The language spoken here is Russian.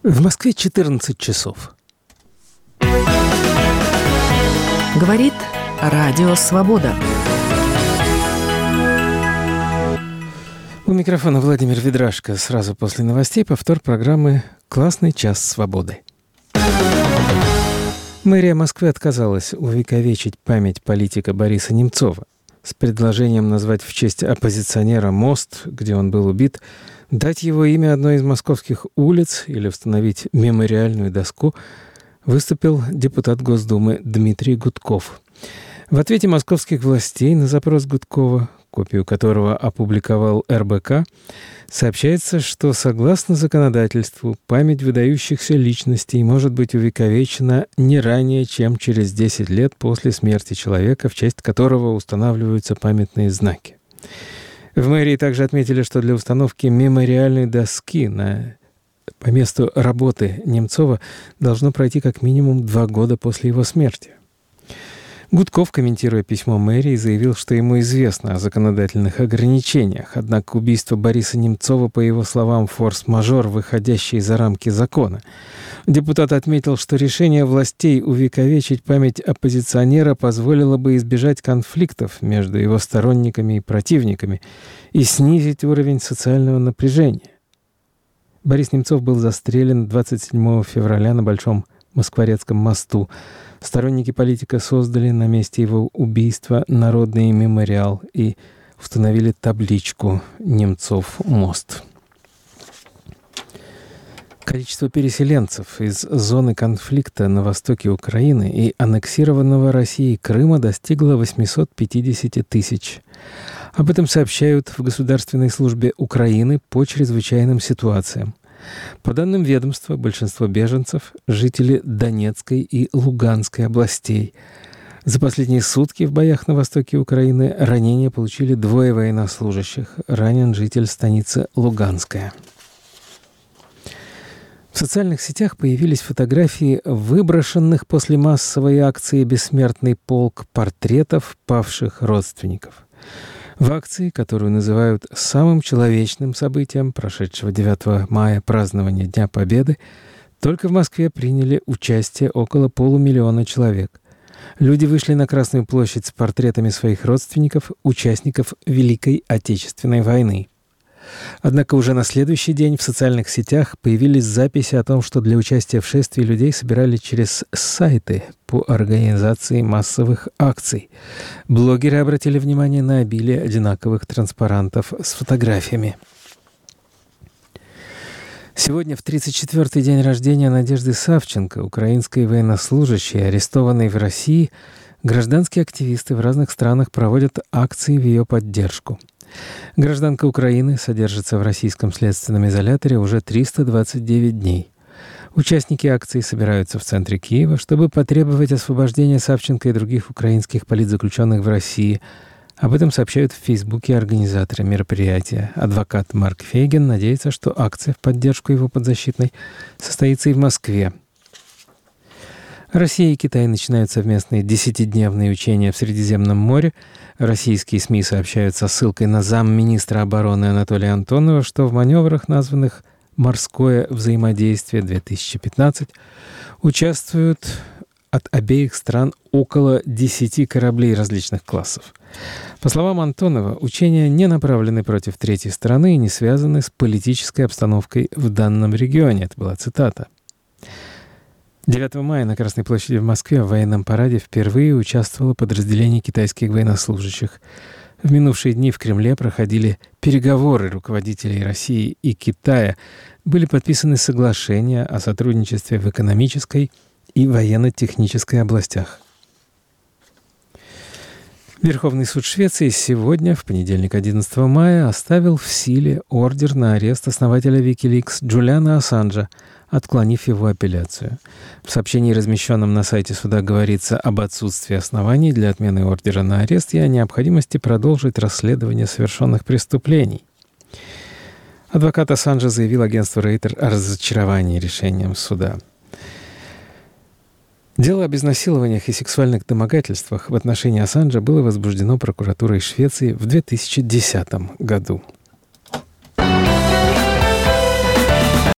В Москве 14 часов. Говорит Радио Свобода. У микрофона Владимир Ведрашко. Сразу после новостей повтор программы «Классный час свободы». Мэрия Москвы отказалась увековечить память политика Бориса Немцова с предложением назвать в честь оппозиционера мост, где он был убит, дать его имя одной из московских улиц или установить мемориальную доску, выступил депутат Госдумы Дмитрий Гудков. В ответе московских властей на запрос Гудкова, копию которого опубликовал РБК, сообщается, что согласно законодательству память выдающихся личностей может быть увековечена не ранее, чем через 10 лет после смерти человека, в честь которого устанавливаются памятные знаки. В мэрии также отметили, что для установки мемориальной доски по месту работы Немцова должно пройти как минимум 2 года после его смерти. Гудков, комментируя письмо мэрии, заявил, что ему известно о законодательных ограничениях, однако убийство Бориса Немцова, по его словам, форс-мажор, выходящий за рамки закона. Депутат отметил, что решение властей увековечить память оппозиционера позволило бы избежать конфликтов между его сторонниками и противниками и снизить уровень социального напряжения. Борис Немцов был застрелен 27 февраля на Большом Москворецком мосту. Сторонники политика создали на месте его убийства народный мемориал и установили табличку «Немцов мост». Количество переселенцев из зоны конфликта на востоке Украины и аннексированного Россией Крыма достигло 850 тысяч. Об этом сообщают в Государственной службе Украины по чрезвычайным ситуациям. По данным ведомства, большинство беженцев – жители Донецкой и Луганской областей. За последние сутки в боях на востоке Украины ранения получили 2 военнослужащих. Ранен житель станицы Луганская. В социальных сетях появились фотографии выброшенных после массовой акции «Бессмертный полк» портретов павших родственников. В акции, которую называют самым человечным событием прошедшего 9 мая празднования Дня Победы, только в Москве приняли участие около 500 000 человек. Люди вышли на Красную площадь с портретами своих родственников, участников Великой Отечественной войны. Однако уже на следующий день в социальных сетях появились записи о том, что для участия в шествии людей собирали через сайты по организации массовых акций. Блогеры обратили внимание на обилие одинаковых транспарантов с фотографиями. Сегодня, в 34-й день рождения Надежды Савченко, украинской военнослужащей, арестованной в России, гражданские активисты в разных странах проводят акции в ее поддержку. Гражданка Украины содержится в российском следственном изоляторе уже 329 дней. Участники акции собираются в центре Киева, чтобы потребовать освобождения Савченко и других украинских политзаключенных в России. Об этом сообщают в Фейсбуке организаторы мероприятия. Адвокат Марк Фейгин надеется, что акция в поддержку его подзащитной состоится и в Москве. Россия и Китай начинают совместные 10-дневные учения в Средиземном море. Российские СМИ сообщают со ссылкой на замминистра обороны Анатолия Антонова, что в маневрах, названных «Морское взаимодействие-2015», участвуют от обеих стран около 10 кораблей различных классов. По словам Антонова, учения не направлены против третьей стороны и не связаны с политической обстановкой в данном регионе. Это была цитата. 9 мая на Красной площади в Москве в военном параде впервые участвовало подразделение китайских военнослужащих. В минувшие дни в Кремле проходили переговоры руководителей России и Китая. Были подписаны соглашения о сотрудничестве в экономической и военно-технической областях. Верховный суд Швеции сегодня, в понедельник 11 мая, оставил в силе ордер на арест основателя Wikileaks Джулиана Ассанжа, отклонив его апелляцию. В сообщении, размещенном на сайте суда, говорится об отсутствии оснований для отмены ордера на арест и о необходимости продолжить расследование совершенных преступлений. Адвокат Ассанжа заявил агентству Рейтер о разочаровании решением суда. Дело об изнасилованиях и сексуальных домогательствах в отношении Ассанжа было возбуждено прокуратурой Швеции в 2010 году.